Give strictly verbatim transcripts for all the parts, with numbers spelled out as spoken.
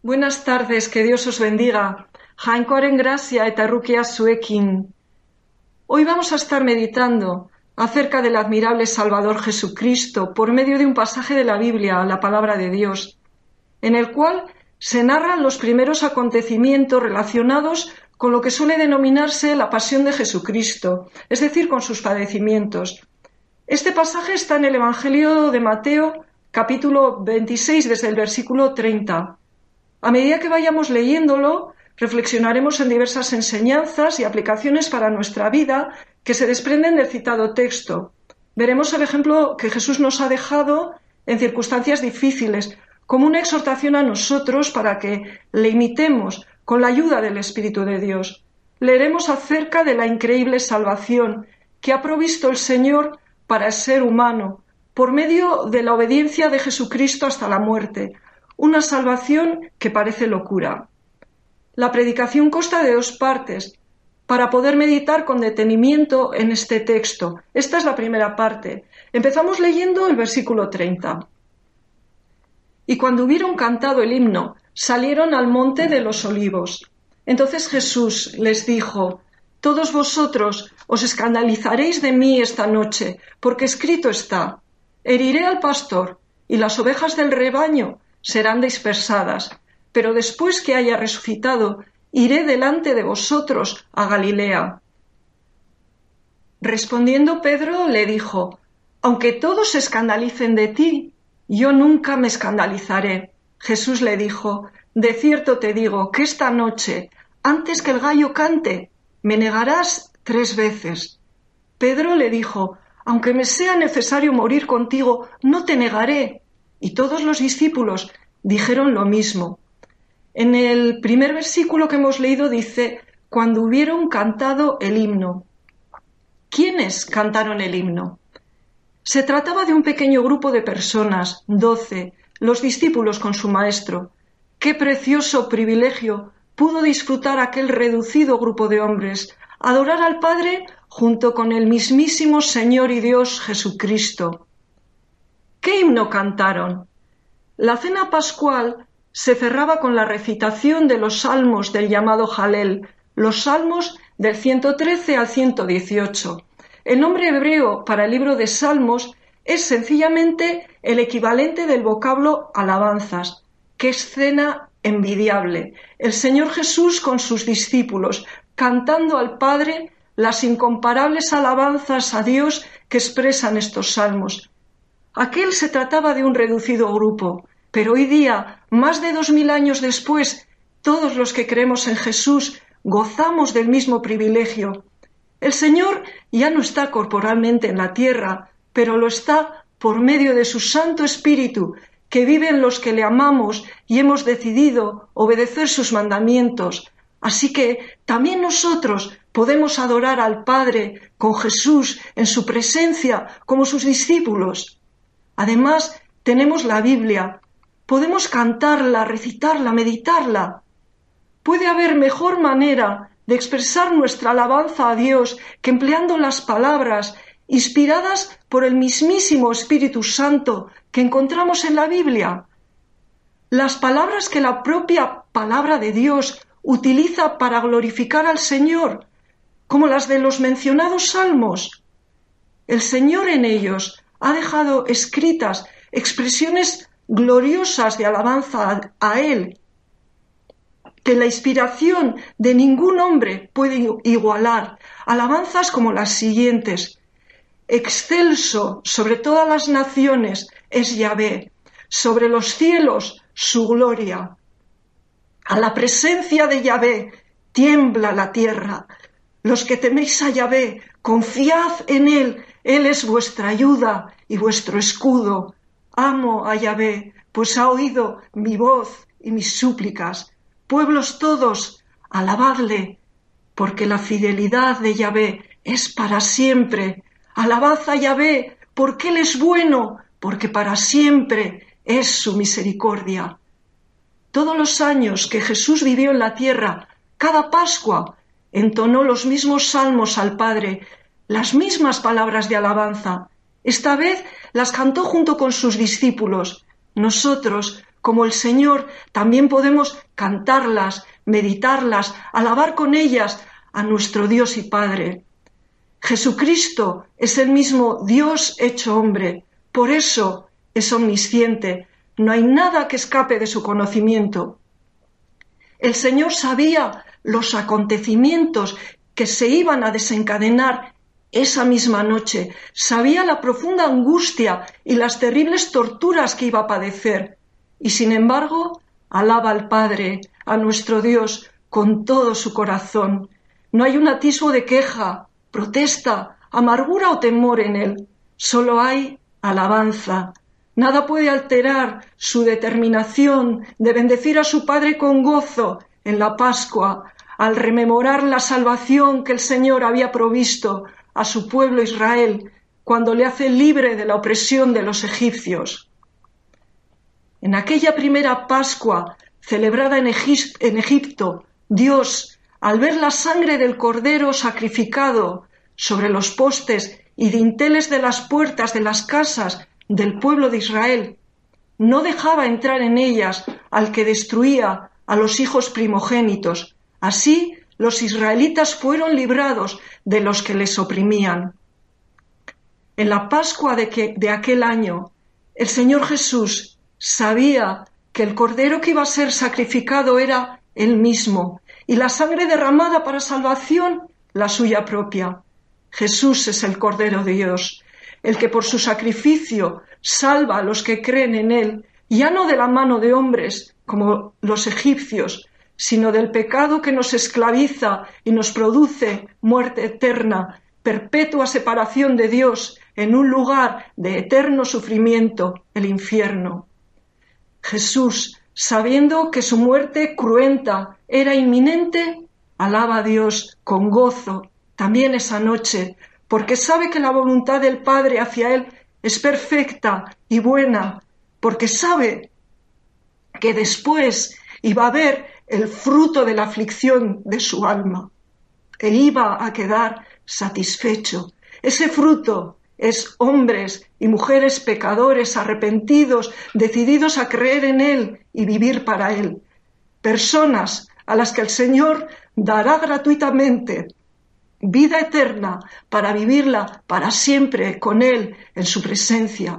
Buenas tardes, que Dios os bendiga. Jainkoaren gracia eta errukia zuekin. Hoy vamos a estar meditando acerca del admirable Salvador Jesucristo por medio de un pasaje de la Biblia, la palabra de Dios, en el cual se narran los primeros acontecimientos relacionados con lo que suele denominarse la pasión de Jesucristo, es decir, con sus padecimientos. Este pasaje está en el Evangelio de Mateo, capítulo veintiséis, desde el versículo treinta. A medida que vayamos leyéndolo, reflexionaremos en diversas enseñanzas y aplicaciones para nuestra vida que se desprenden del citado texto. Veremos el ejemplo que Jesús nos ha dejado en circunstancias difíciles, como una exhortación a nosotros para que le imitemos con la ayuda del Espíritu de Dios. Leeremos acerca de la increíble salvación que ha provisto el Señor para el ser humano, por medio de la obediencia de Jesucristo hasta la muerte, una salvación que parece locura. La predicación consta de dos partes, para poder meditar con detenimiento en este texto. Esta es la primera parte. Empezamos leyendo el versículo treinta. Y cuando hubieron cantado el himno, salieron al monte de los olivos. Entonces Jesús les dijo: Todos vosotros os escandalizaréis de mí esta noche, porque escrito está: heriré al pastor, y las ovejas del rebaño serán dispersadas, pero después que haya resucitado, iré delante de vosotros a Galilea. Respondiendo Pedro le dijo: Aunque todos se escandalicen de ti, yo nunca me escandalizaré. Jesús le dijo: De cierto te digo que esta noche, antes que el gallo cante, me negarás tres veces. Pedro le dijo: Aunque me sea necesario morir contigo, no te negaré. Y todos los discípulos dijeron lo mismo. En el primer versículo que hemos leído dice: cuando hubieron cantado el himno. ¿Quiénes cantaron el himno? Se trataba de un pequeño grupo de personas, doce, los discípulos con su maestro. Qué precioso privilegio pudo disfrutar aquel reducido grupo de hombres, adorar al Padre junto con el mismísimo Señor y Dios Jesucristo. ¿Qué himno cantaron? La cena pascual se cerraba con la recitación de los salmos del llamado Jalel, los salmos del ciento trece al ciento dieciocho. El nombre hebreo para el libro de Salmos es sencillamente el equivalente del vocablo alabanzas. ¡Qué escena envidiable! El Señor Jesús con sus discípulos, cantando al Padre las incomparables alabanzas a Dios que expresan estos salmos. Aquel se trataba de un reducido grupo, pero hoy día, más de dos mil años después, todos los que creemos en Jesús gozamos del mismo privilegio. El Señor ya no está corporalmente en la tierra, pero lo está por medio de su Santo Espíritu, que vive en los que le amamos y hemos decidido obedecer sus mandamientos. Así que también nosotros podemos adorar al Padre con Jesús en su presencia como sus discípulos. Además, tenemos la Biblia. Podemos cantarla, recitarla, meditarla. ¿Puede haber mejor manera de expresar nuestra alabanza a Dios que empleando las palabras inspiradas por el mismísimo Espíritu Santo que encontramos en la Biblia? Las palabras que la propia palabra de Dios utiliza para glorificar al Señor, como las de los mencionados salmos. El Señor en ellos ha dejado escritas expresiones gloriosas de alabanza a Él, que la inspiración de ningún hombre puede igualar. Alabanzas como las siguientes: excelso sobre todas las naciones es Yahvé, sobre los cielos su gloria. A la presencia de Yahvé tiembla la tierra. Los que teméis a Yahvé, confiad en Él, Él es vuestra ayuda y vuestro escudo. Amo a Yahvé, pues ha oído mi voz y mis súplicas. Pueblos todos, alabadle, porque la fidelidad de Yahvé es para siempre. Alabad a Yahvé, porque Él es bueno, porque para siempre es su misericordia. Todos los años que Jesús vivió en la tierra, cada Pascua, entonó los mismos salmos al Padre, las mismas palabras de alabanza. Esta vez las cantó junto con sus discípulos. Nosotros, como el Señor, también podemos cantarlas, meditarlas, alabar con ellas a nuestro Dios y Padre. Jesucristo es el mismo Dios hecho hombre, por eso es omnisciente, no hay nada que escape de su conocimiento. El Señor sabía los acontecimientos que se iban a desencadenar esa misma noche, sabía la profunda angustia y las terribles torturas que iba a padecer, y sin embargo alaba al Padre, a nuestro Dios, con todo su corazón. No hay un atisbo de queja, protesta, amargura o temor en él, solo hay alabanza. Nada puede alterar su determinación de bendecir a su Padre con gozo en la Pascua, al rememorar la salvación que el Señor había provisto a su pueblo Israel cuando le hace libre de la opresión de los egipcios. En aquella primera Pascua celebrada en Egipto, Dios, al ver la sangre del cordero sacrificado sobre los postes y dinteles de las puertas de las casas del pueblo de Israel, no dejaba entrar en ellas al que destruía a los hijos primogénitos. Así los israelitas fueron librados de los que les oprimían. En la Pascua de, que, de aquel año, el Señor Jesús sabía que el cordero que iba a ser sacrificado era él mismo, y la sangre derramada para salvación la suya propia. Jesús es el Cordero de Dios, el que por su sacrificio salva a los que creen en él, ya no de la mano de hombres como los egipcios, sino del pecado que nos esclaviza y nos produce muerte eterna, perpetua separación de Dios en un lugar de eterno sufrimiento, el infierno. Jesús, sabiendo que su muerte cruenta era inminente, alaba a Dios con gozo también esa noche, porque sabe que la voluntad del Padre hacia él es perfecta y buena, porque sabe que después iba a ver el fruto de la aflicción de su alma e iba a quedar satisfecho. Ese fruto es hombres y mujeres pecadores, arrepentidos, decididos a creer en él y vivir para él. Personas a las que el Señor dará gratuitamente vida eterna para vivirla para siempre con él en su presencia.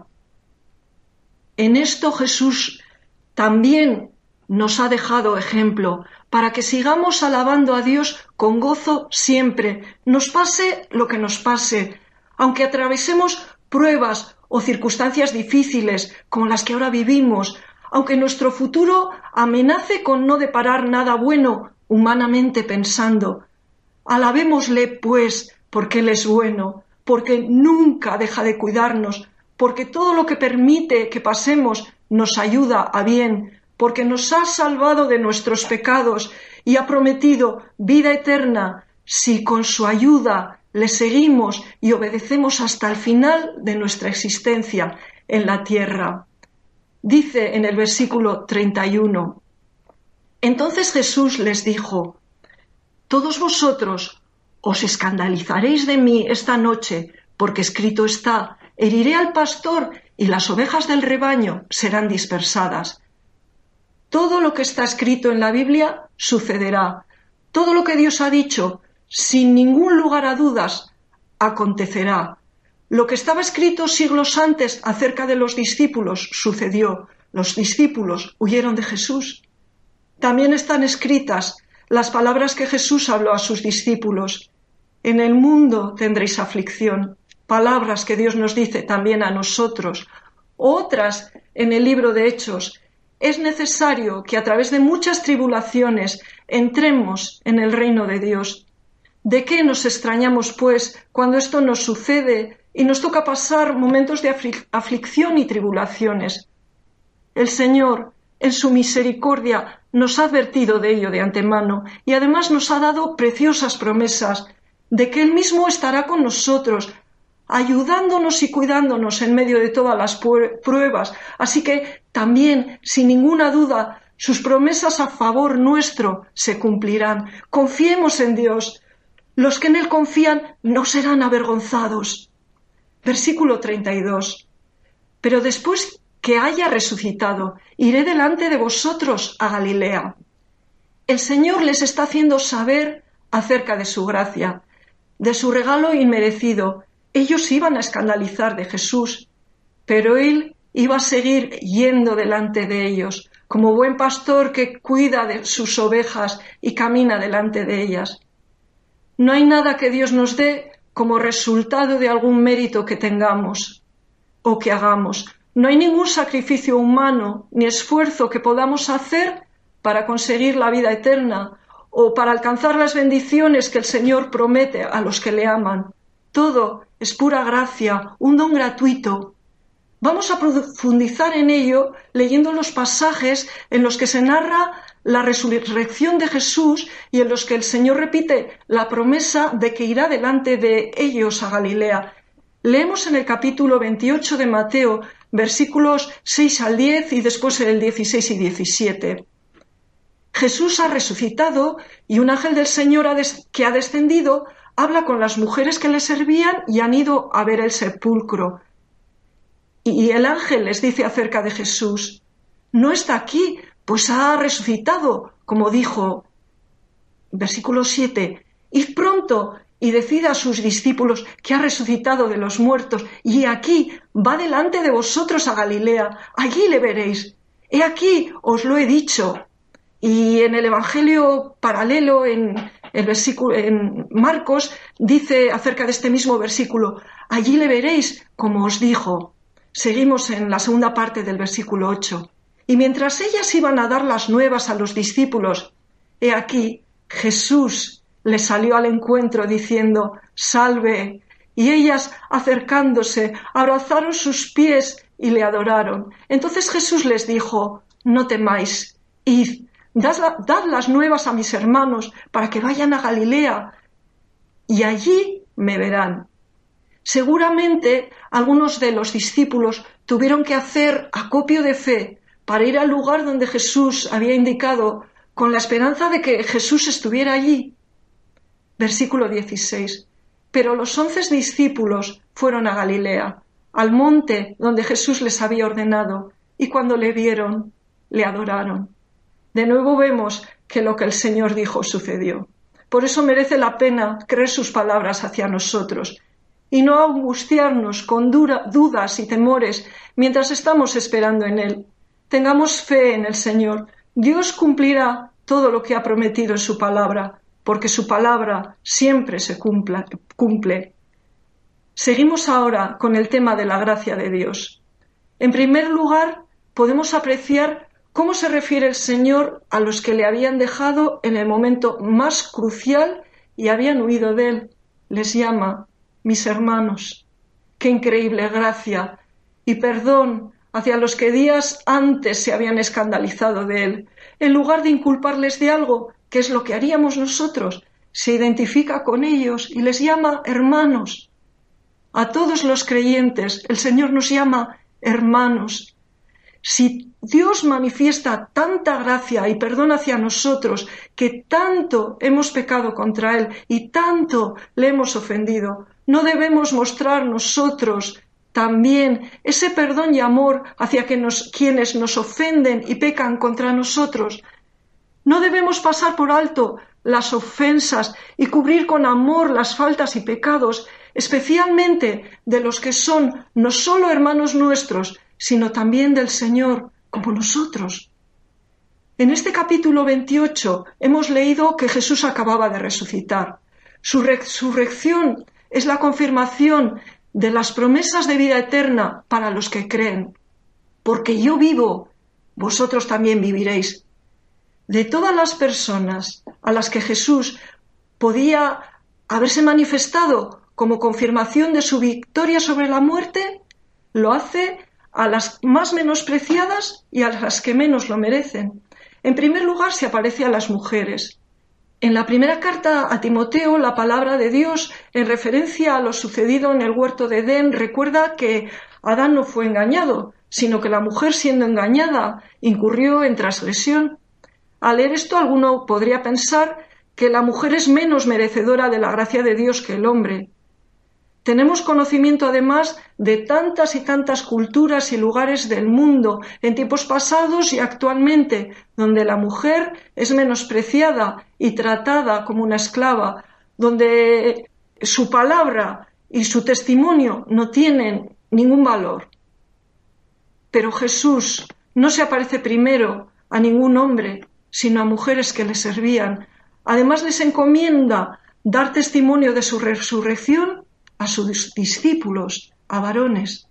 En esto Jesús también nos ha dejado ejemplo para que sigamos alabando a Dios con gozo siempre, nos pase lo que nos pase, aunque atravesemos pruebas o circunstancias difíciles como las que ahora vivimos, aunque nuestro futuro amenace con no deparar nada bueno humanamente pensando. Alabémosle, pues, porque Él es bueno, porque nunca deja de cuidarnos, porque todo lo que permite que pasemos nos ayuda a bien, porque nos ha salvado de nuestros pecados y ha prometido vida eterna si con su ayuda le seguimos y obedecemos hasta el final de nuestra existencia en la tierra. Dice en el versículo treinta y uno, entonces Jesús les dijo, todos vosotros os escandalizaréis de mí esta noche, porque escrito está, heriré al pastor y las ovejas del rebaño serán dispersadas. Todo lo que está escrito en la Biblia sucederá. Todo lo que Dios ha dicho, sin ningún lugar a dudas, acontecerá. Lo que estaba escrito siglos antes acerca de los discípulos sucedió. Los discípulos huyeron de Jesús. También están escritas las palabras que Jesús habló a sus discípulos. En el mundo tendréis aflicción. Palabras que Dios nos dice también a nosotros. Otras en el libro de Hechos. Es necesario que a través de muchas tribulaciones entremos en el reino de Dios. ¿De qué nos extrañamos, pues, cuando esto nos sucede y nos toca pasar momentos de aflic- aflicción y tribulaciones? El Señor, en su misericordia, nos ha advertido de ello de antemano y además nos ha dado preciosas promesas de que Él mismo estará con nosotros, ayudándonos y cuidándonos en medio de todas las pruebas. Así que también, sin ninguna duda, sus promesas a favor nuestro se cumplirán. Confiemos en Dios. Los que en Él confían no serán avergonzados. Versículo treinta y dos. Pero después que haya resucitado. Iré delante de vosotros a Galilea. El Señor les está haciendo saber acerca de su gracia, de su regalo inmerecido. Ellos iban a escandalizar de Jesús, pero Él iba a seguir yendo delante de ellos, como buen pastor que cuida de sus ovejas y camina delante de ellas. No hay nada que Dios nos dé como resultado de algún mérito que tengamos o que hagamos. No hay ningún sacrificio humano ni esfuerzo que podamos hacer para conseguir la vida eterna o para alcanzar las bendiciones que el Señor promete a los que le aman. Todo es pura gracia, un don gratuito. Vamos a profundizar en ello leyendo los pasajes en los que se narra la resurrección de Jesús y en los que el Señor repite la promesa de que irá delante de ellos a Galilea. Leemos en el capítulo veintiocho de Mateo, versículos seis al diez y después el dieciséis y diecisiete. Jesús ha resucitado y un ángel del Señor ha des- que ha descendido habla con las mujeres que le servían y han ido a ver el sepulcro. Y el ángel les dice acerca de Jesús: no está aquí, pues ha resucitado, como dijo. Versículo siete. Id pronto y decid a sus discípulos que ha resucitado de los muertos, y aquí va delante de vosotros a Galilea, allí le veréis. He aquí, os lo he dicho. Y en el Evangelio paralelo, en el versículo, en Marcos, dice acerca de este mismo versículo: allí le veréis, como os dijo. Seguimos en la segunda parte del versículo ocho. Y mientras ellas iban a dar las nuevas a los discípulos, he aquí, Jesús les salió al encuentro diciendo: salve. Y ellas, acercándose, abrazaron sus pies y le adoraron. Entonces Jesús les dijo: no temáis, id, dad, la, dad las nuevas a mis hermanos para que vayan a Galilea, y allí me verán. Seguramente algunos de los discípulos tuvieron que hacer acopio de fe para ir al lugar donde Jesús había indicado, con la esperanza de que Jesús estuviera allí. Versículo dieciséis. Pero los once discípulos fueron a Galilea, al monte donde Jesús les había ordenado, y cuando le vieron, le adoraron. De nuevo vemos que lo que el Señor dijo sucedió. Por eso merece la pena creer sus palabras hacia nosotros y no angustiarnos con dura, dudas y temores mientras estamos esperando en Él. Tengamos fe en el Señor. Dios cumplirá todo lo que ha prometido en su palabra, porque su palabra siempre se cumpla, cumple. Seguimos ahora con el tema de la gracia de Dios. En primer lugar, podemos apreciar cómo se refiere el Señor a los que le habían dejado en el momento más crucial y habían huido de Él. Les llama mis hermanos. Qué increíble gracia y perdón hacia los que días antes se habían escandalizado de Él. En lugar de inculparles de algo, que es lo que haríamos nosotros, se identifica con ellos y les llama hermanos. A todos los creyentes el Señor nos llama hermanos. Si Dios manifiesta tanta gracia y perdón hacia nosotros, que tanto hemos pecado contra Él y tanto le hemos ofendido, ¿no debemos mostrar nosotros también ese perdón y amor hacia que nos, quienes nos ofenden y pecan contra nosotros? ¿No debemos pasar por alto las ofensas y cubrir con amor las faltas y pecados, especialmente de los que son no solo hermanos nuestros, sino también del Señor, como nosotros? En este capítulo veintiocho hemos leído que Jesús acababa de resucitar. Su resurrección es la confirmación de las promesas de vida eterna para los que creen. Porque yo vivo, vosotros también viviréis. De todas las personas a las que Jesús podía haberse manifestado como confirmación de su victoria sobre la muerte, lo hace a las más menospreciadas y a las que menos lo merecen. En primer lugar, se aparece a las mujeres. En la primera carta a Timoteo, la palabra de Dios, en referencia a lo sucedido en el huerto de Edén, recuerda que Adán no fue engañado, sino que la mujer, siendo engañada, incurrió en transgresión. Al leer esto, alguno podría pensar que la mujer es menos merecedora de la gracia de Dios que el hombre. Tenemos conocimiento además de tantas y tantas culturas y lugares del mundo, en tiempos pasados y actualmente, donde la mujer es menospreciada y tratada como una esclava, donde su palabra y su testimonio no tienen ningún valor. Pero Jesús no se aparece primero a ningún hombre, sino a mujeres que le servían. Además les encomienda dar testimonio de su resurrección a sus discípulos, a varones.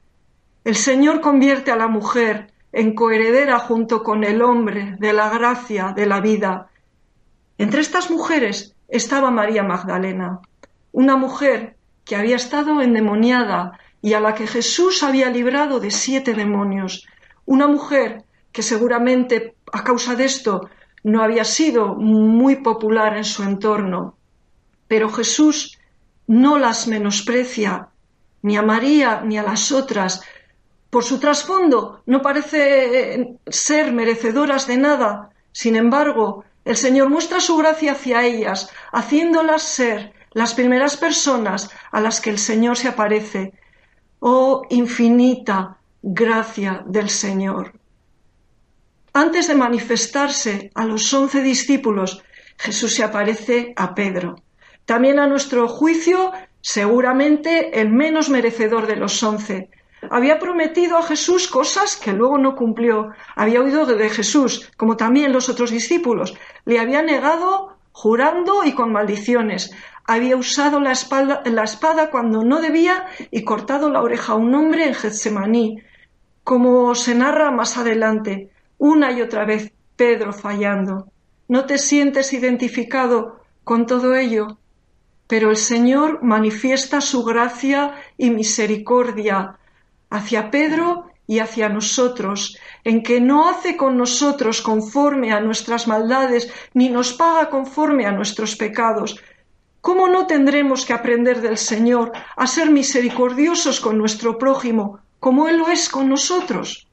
El Señor convierte a la mujer en coheredera junto con el hombre de la gracia de la vida. Entre estas mujeres estaba María Magdalena, una mujer que había estado endemoniada y a la que Jesús había librado de siete demonios, una mujer que seguramente a causa de esto no había sido muy popular en su entorno. Pero Jesús no las menosprecia, ni a María ni a las otras. Por su trasfondo no parece ser merecedoras de nada. Sin embargo, el Señor muestra su gracia hacia ellas, haciéndolas ser las primeras personas a las que el Señor se aparece. ¡Oh, infinita gracia del Señor! Antes de manifestarse a los once discípulos, Jesús se aparece a Pedro. También a nuestro juicio, seguramente el menos merecedor de los once. Había prometido a Jesús cosas que luego no cumplió. Había oído de Jesús, como también los otros discípulos. Le había negado jurando y con maldiciones. Había usado la espada, la espada cuando no debía y cortado la oreja a un hombre en Getsemaní. Como se narra más adelante, una y otra vez Pedro fallando. ¿No te sientes identificado con todo ello? Pero el Señor manifiesta su gracia y misericordia hacia Pedro y hacia nosotros, en que no hace con nosotros conforme a nuestras maldades, ni nos paga conforme a nuestros pecados. ¿Cómo no tendremos que aprender del Señor a ser misericordiosos con nuestro prójimo, como Él lo es con nosotros?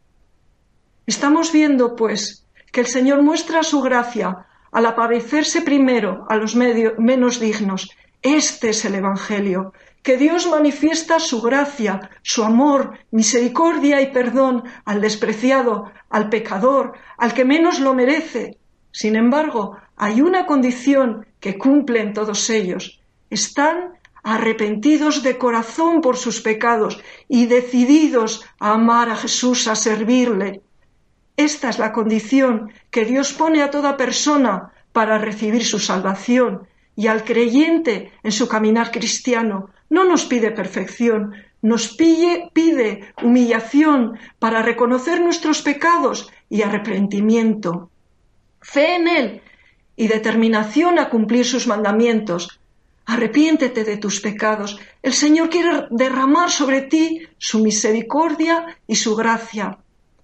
Estamos viendo, pues, que el Señor muestra su gracia al aparecerse primero a los medio, menos dignos. Este es el Evangelio, que Dios manifiesta su gracia, su amor, misericordia y perdón al despreciado, al pecador, al que menos lo merece. Sin embargo, hay una condición que cumplen todos ellos. Están arrepentidos de corazón por sus pecados y decididos a amar a Jesús, a servirle. Esta es la condición que Dios pone a toda persona para recibir su salvación, y al creyente en su caminar cristiano no nos pide perfección, nos pide, pide humillación para reconocer nuestros pecados y arrepentimiento, fe en Él y determinación a cumplir sus mandamientos. Arrepiéntete de tus pecados. El Señor quiere derramar sobre ti su misericordia y su gracia.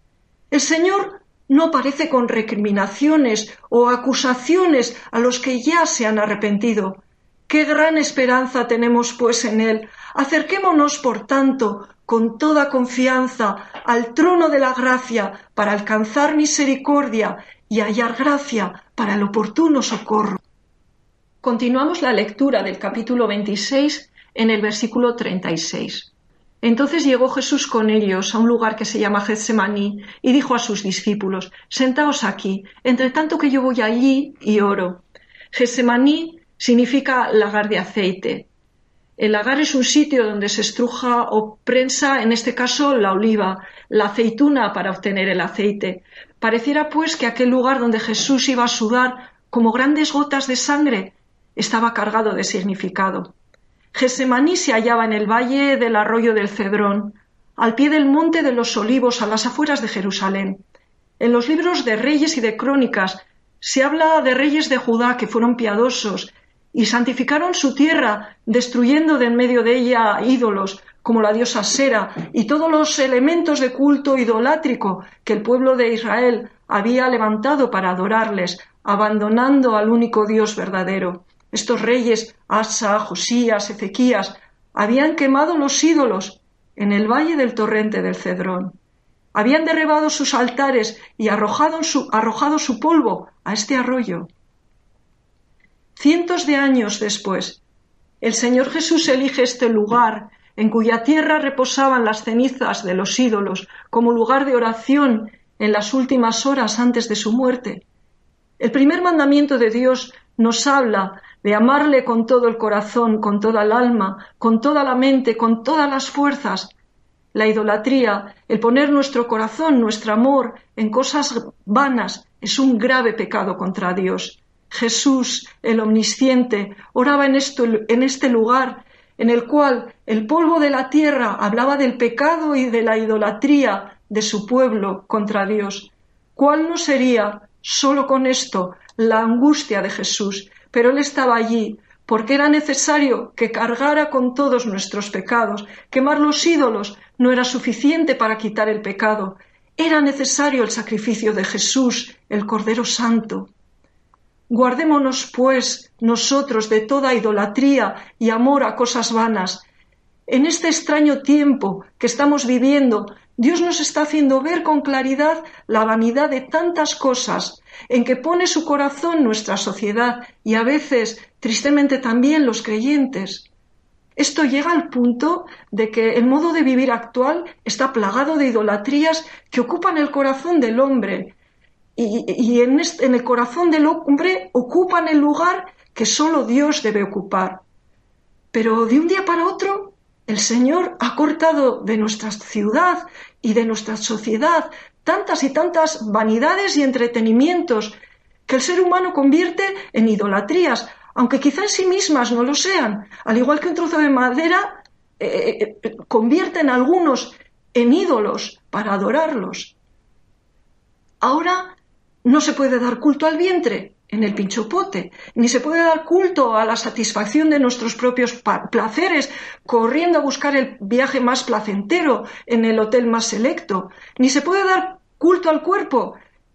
El Señor no aparece con recriminaciones o acusaciones a los que ya se han arrepentido. ¡Qué gran esperanza tenemos, pues, en Él! Acerquémonos, por tanto, con toda confianza al trono de la gracia para alcanzar misericordia y hallar gracia para el oportuno socorro. Continuamos la lectura del capítulo veintiséis en el versículo treinta y seis. Entonces llegó Jesús con ellos a un lugar que se llama Getsemaní y dijo a sus discípulos: «Sentaos aquí, entre tanto que yo voy allí y oro». Getsemaní significa lagar de aceite. El lagar es un sitio donde se estruja o prensa, en este caso, la oliva, la aceituna para obtener el aceite. Pareciera, pues, que aquel lugar donde Jesús iba a sudar como grandes gotas de sangre estaba cargado de significado. Getsemaní se hallaba en el valle del arroyo del Cedrón, al pie del monte de los Olivos, a las afueras de Jerusalén. En los libros de Reyes y de Crónicas se habla de reyes de Judá que fueron piadosos y santificaron su tierra, destruyendo de en medio de ella ídolos como la diosa Sera y todos los elementos de culto idolátrico que el pueblo de Israel había levantado para adorarles, abandonando al único Dios verdadero. Estos reyes, Asa, Josías, Ezequías, habían quemado los ídolos en el valle del torrente del Cedrón. Habían derribado sus altares y arrojado su, arrojado su polvo a este arroyo. Cientos de años después, el Señor Jesús elige este lugar, en cuya tierra reposaban las cenizas de los ídolos, como lugar de oración en las últimas horas antes de su muerte. El primer mandamiento de Dios nos habla de amarle con todo el corazón, con toda el alma, con toda la mente, con todas las fuerzas. La idolatría, el poner nuestro corazón, nuestro amor en cosas vanas, es un grave pecado contra Dios. Jesús, el omnisciente, oraba en, esto, en este lugar en el cual el polvo de la tierra hablaba del pecado y de la idolatría de su pueblo contra Dios. ¿Cuál no sería, solo con esto, la angustia de Jesús? Pero Él estaba allí porque era necesario que cargara con todos nuestros pecados. Quemar los ídolos no era suficiente para quitar el pecado. Era necesario el sacrificio de Jesús, el Cordero Santo. Guardémonos, pues, nosotros de toda idolatría y amor a cosas vanas. En este extraño tiempo que estamos viviendo, Dios nos está haciendo ver con claridad la vanidad de tantas cosas en que pone su corazón nuestra sociedad y a veces, tristemente también, los creyentes. Esto llega al punto de que el modo de vivir actual está plagado de idolatrías que ocupan el corazón del hombre. Y, y en, este, en el corazón del hombre ocupan el lugar que solo Dios debe ocupar. Pero de un día para otro, el Señor ha cortado de nuestra ciudad y de nuestra sociedad tantas y tantas vanidades y entretenimientos que el ser humano convierte en idolatrías, aunque quizá en sí mismas no lo sean. Al igual que un trozo de madera eh, eh, convierten a algunos en ídolos para adorarlos. Ahora no se puede dar culto al vientre en el pinchopote, ni se puede dar culto a la satisfacción de nuestros propios placeres corriendo a buscar el viaje más placentero en el hotel más selecto, ni se puede dar culto al cuerpo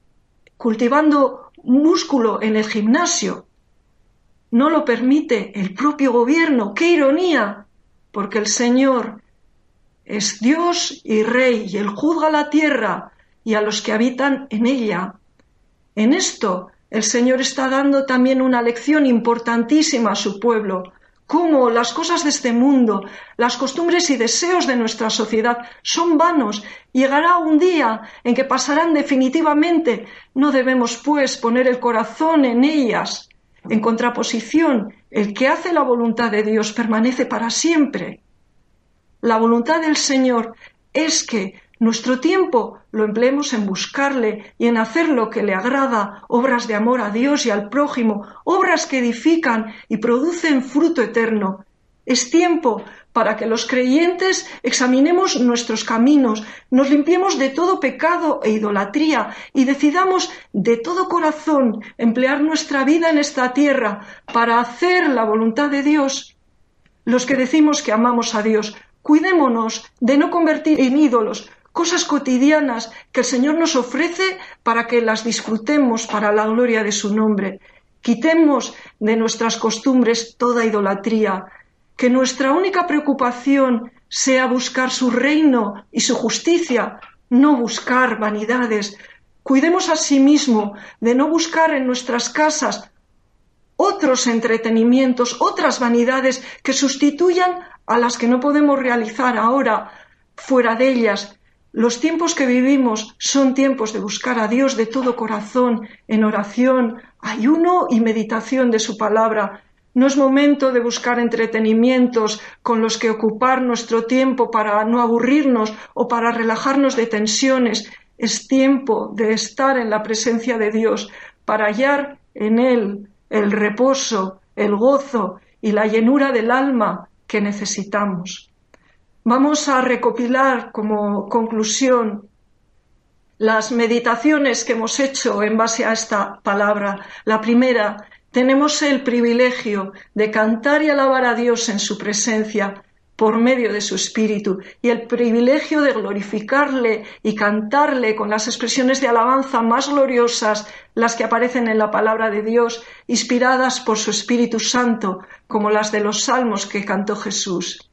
cultivando músculo en el gimnasio. No lo permite el propio gobierno. ¡Qué ironía! Porque el Señor es Dios y Rey y Él juzga la tierra y a los que habitan en ella. En esto el Señor está dando también una lección importantísima a su pueblo, cómo las cosas de este mundo, las costumbres y deseos de nuestra sociedad son vanos. Llegará un día en que pasarán definitivamente. No debemos, pues, poner el corazón en ellas. En contraposición, el que hace la voluntad de Dios permanece para siempre. La voluntad del Señor es que nuestro tiempo lo empleemos en buscarle y en hacer lo que le agrada, obras de amor a Dios y al prójimo, obras que edifican y producen fruto eterno. Es tiempo para que los creyentes examinemos nuestros caminos, nos limpiemos de todo pecado e idolatría y decidamos de todo corazón emplear nuestra vida en esta tierra para hacer la voluntad de Dios. Los que decimos que amamos a Dios, cuidémonos de no convertir en ídolos cosas cotidianas que el Señor nos ofrece para que las disfrutemos para la gloria de su nombre. Quitemos de nuestras costumbres toda idolatría, que nuestra única preocupación sea buscar su reino y su justicia, no buscar vanidades. Cuidemos asimismo de no buscar en nuestras casas otros entretenimientos, otras vanidades que sustituyan a las que no podemos realizar ahora fuera de ellas. Los tiempos que vivimos son tiempos de buscar a Dios de todo corazón, en oración, ayuno y meditación de su palabra. No es momento de buscar entretenimientos con los que ocupar nuestro tiempo para no aburrirnos o para relajarnos de tensiones. Es tiempo de estar en la presencia de Dios para hallar en Él el reposo, el gozo y la llenura del alma que necesitamos. Vamos a recopilar como conclusión las meditaciones que hemos hecho en base a esta palabra. La primera, tenemos el privilegio de cantar y alabar a Dios en su presencia por medio de su Espíritu y el privilegio de glorificarle y cantarle con las expresiones de alabanza más gloriosas, las que aparecen en la palabra de Dios, inspiradas por su Espíritu Santo, como las de los salmos que cantó Jesús.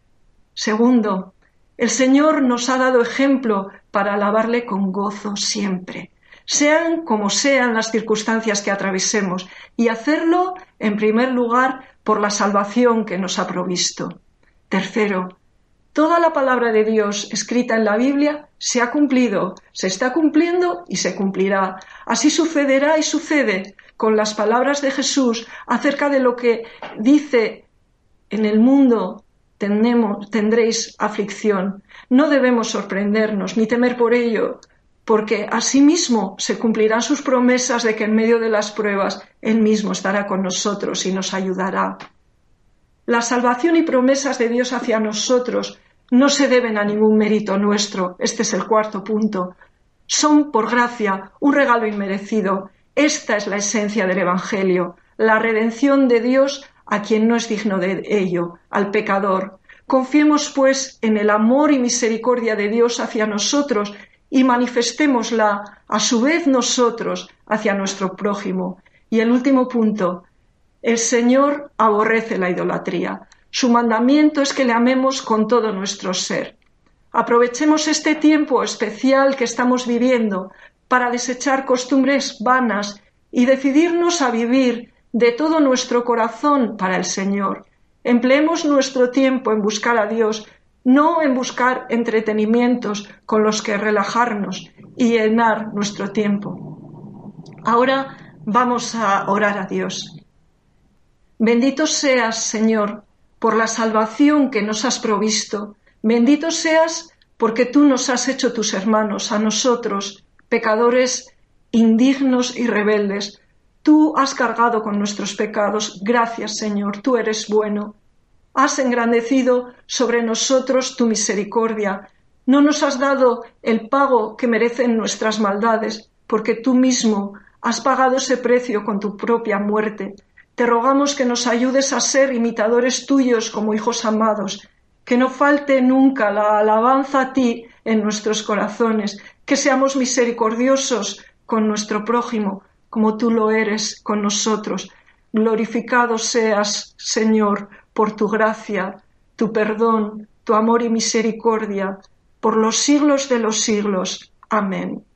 Segundo, el Señor nos ha dado ejemplo para alabarle con gozo siempre. sean como sean las circunstancias que atravesemos, y hacerlo, en primer lugar, por la salvación que nos ha provisto. Tercero, toda la palabra de Dios escrita en la Biblia se ha cumplido, se está cumpliendo y se cumplirá. Así sucederá y sucede con las palabras de Jesús acerca de lo que dice: en el mundo tenemos, tendréis aflicción. No debemos sorprendernos ni temer por ello, porque asimismo se cumplirán sus promesas de que en medio de las pruebas Él mismo estará con nosotros y nos ayudará. La salvación y promesas de Dios hacia nosotros no se deben a ningún mérito nuestro. Este es el cuarto punto. Son, por gracia, un regalo inmerecido. Esta es la esencia del Evangelio, la redención de Dios a quien no es digno de ello, al pecador. Confiemos, pues, en el amor y misericordia de Dios hacia nosotros y manifestémosla, a su vez, nosotros hacia nuestro prójimo. Y el último punto: el Señor aborrece la idolatría. Su mandamiento es que le amemos con todo nuestro ser. Aprovechemos este tiempo especial que estamos viviendo para desechar costumbres vanas y decidirnos a vivir de todo nuestro corazón para el Señor. Empleemos nuestro tiempo en buscar a Dios, no en buscar entretenimientos con los que relajarnos y llenar nuestro tiempo. Ahora vamos a orar a Dios. Bendito seas, Señor, por la salvación que nos has provisto. Bendito seas porque tú nos has hecho tus hermanos, a nosotros, pecadores indignos y rebeldes. Tú has cargado con nuestros pecados. Gracias, Señor, tú eres bueno. Has engrandecido sobre nosotros tu misericordia. No nos has dado el pago que merecen nuestras maldades, porque tú mismo has pagado ese precio con tu propia muerte. Te rogamos que nos ayudes a ser imitadores tuyos como hijos amados, que no falte nunca la alabanza a ti en nuestros corazones, que seamos misericordiosos con nuestro prójimo, como tú lo eres con nosotros. Glorificado seas, Señor, por tu gracia, tu perdón, tu amor y misericordia, por los siglos de los siglos. Amén.